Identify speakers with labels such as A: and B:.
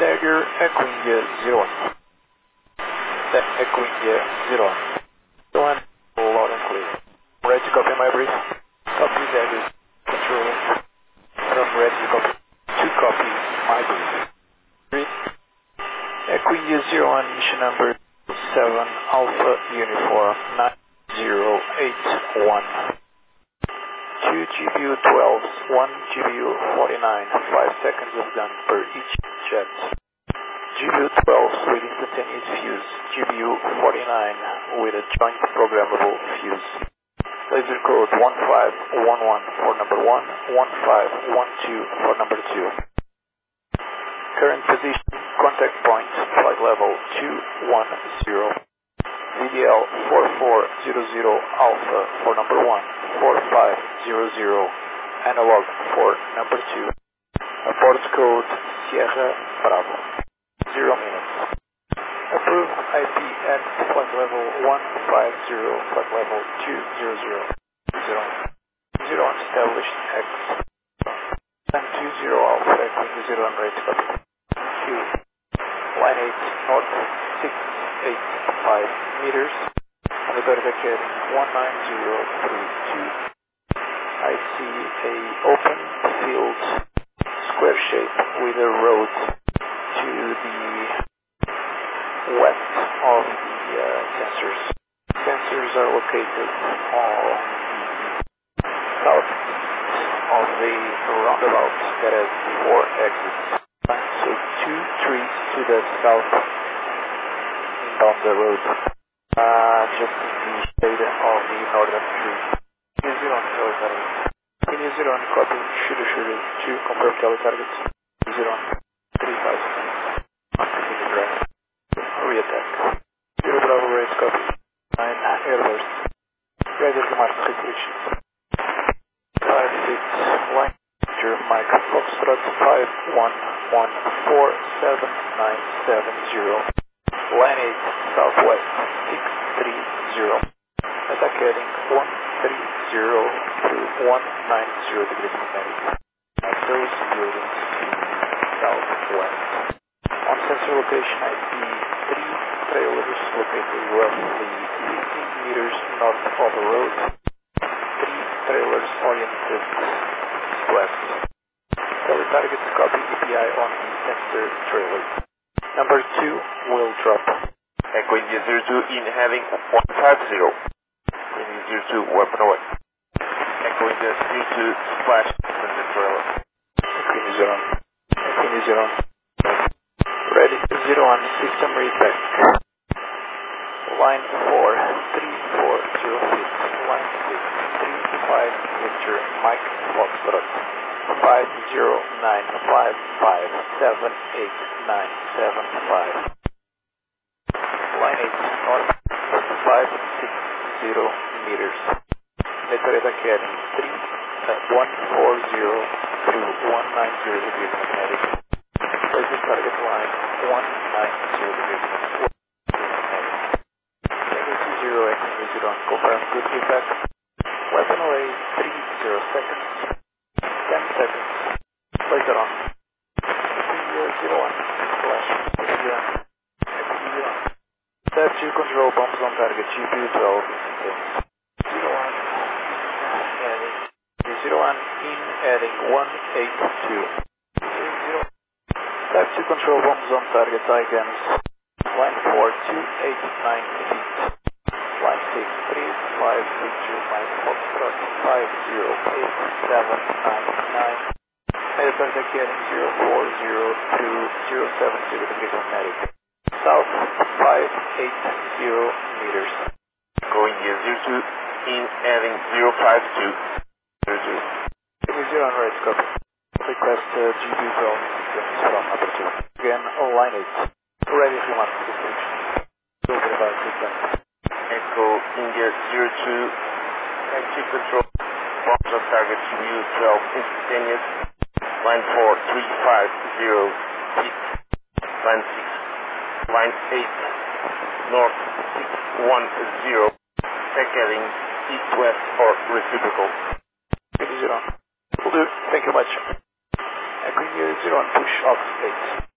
A: Dagger, Echo India 01. Echo India 01. One, loud and clear. Ready to copy my brief? Copy Dagger, control. From ready to copy. To copy my brief. Read. Echo India 01, mission number 7, Alpha Uniform 9081. 2 GPU 12s, 1 GPU 49, 5 seconds of gun per each jet. GPU 12s with instantaneous fuse, GPU 49 with a joint programmable fuse. Laser code 1511 for number 1, 1512 for number 2. Current position, contact point, flight level 210. VDL 4400 Alpha for number 1, 4500, analog for number 2. Port code Sierra Bravo. 0 minutes. Approved IP at flight level 150, flight level 200. 0 established X. Time 20 Alpha, Echo 0 on rate copy. Q. Line 8 north 685 meters. On the target heading 19032. I see a open field, square shape with a road to the west of the sensors. Sensors are located on the south of the roundabout that has 4 exits. So 2 trees to the south down the road, just in the shade of the northern tree. Continue on tele target. Continue on copy, shooter, to confirm tele target. Continue on 35. Continue direct. Re-attack. 0 Bravo race copy. 9 airburst. Ready to mark restrictions. 5-6 line. Mike Foxtrot 5114790. Line 8 southwest 630. Attack heading 130 to 190 degrees magnetic. Those buildings southwest. On sensor location I see 3 trailers located roughly 15 meters north of the road. 3 trailers oriented west. Teletarget copy EPI on the sensor trailer. Number 2 will drop.
B: Echo India 02 in heading 150. India 02 weapon away. Echo India 02 splash sensor trailer.
A: Echo India 0. Echo India 0. Ready 01 system reset. Line 4 3406. Line 6 35 Victor Mike Foxtrot. 509557895. Line 8 north 560 meters. Network attack heading 140 to 190 degrees magnetic. Laser target line 190 degrees magnetic. Negative 0 Echo 0 confirm good feedback. Weapon away 30 seconds. 10 seconds. Later on. Echo 01 flash. Echo 01. Step 2 control bombs on target GPU 12 instantaneous. 01 heading 01 in heading 182. 0. Step 2 control bombs on target eye guns. Line 4 289 feet. Line 6 35 Victor Mike Foxtrot 5087799. Airport heading 040 to 070 degrees magnetic. South 580 meters.
B: Echo India 02 in heading 052. 02.
A: Echo 0 on right copy. Request GPU 12 instantaneous from number 2. Again, line 8. Ready to mark restrictions. Over about feedback.
B: Echo India 02. Active control. Bombs on target GPU 12 instantaneous. Line 4 350 feet. Line 6. Line 8 north 610. Tech heading east-west or reciprocal.
A: Echo 0. Will do. Thank you much. Echo 0 on push off 8.